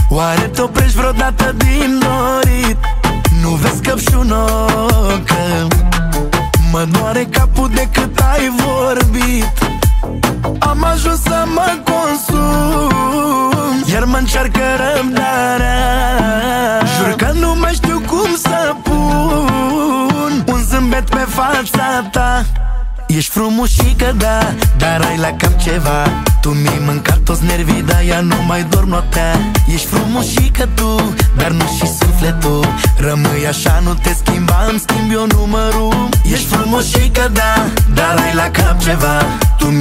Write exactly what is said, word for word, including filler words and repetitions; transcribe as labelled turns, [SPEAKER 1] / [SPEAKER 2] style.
[SPEAKER 1] Oare te oprești vreodată din dorit? Nu vezi că și un ochi, mă doare capul de cât ai vorbit. Am ajuns să mă consum, iar mă încearcă răbdarea. Jur că nu mai știu cum să pun un zâmbet pe fața ta. Ești frumușică, da, dar ai la cap ceva. Tu mi-ai mâncat toți nervii, de-aia nu mai dorm noaptea. Ești frumușică tu, dar nu și sufletul. Rămâi așa, nu te schimba, îmi schimb eu numărul. Ești frumușică, da, dar ai la cap ceva. Tu